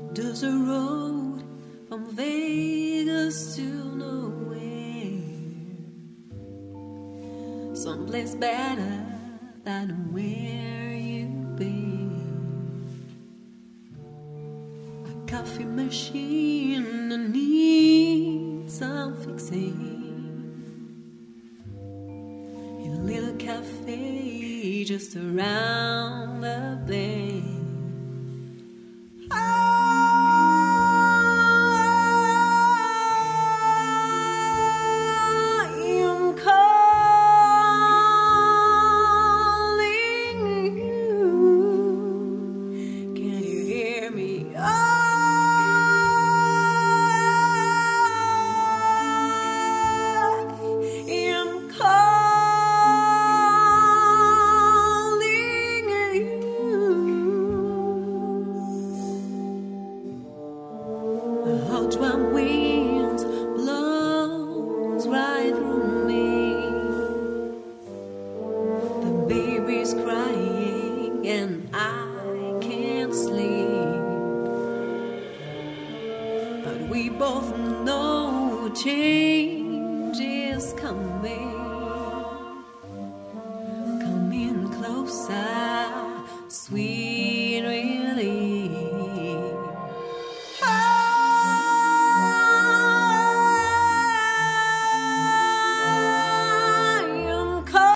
There's a road from Vegas to nowhere, someplace better than where you've been. A coffee machine that needs some fixing, a little cafe just around the bend. Hot drum winds blows right through me. The baby's crying and I can't sleep. But we both know change is coming.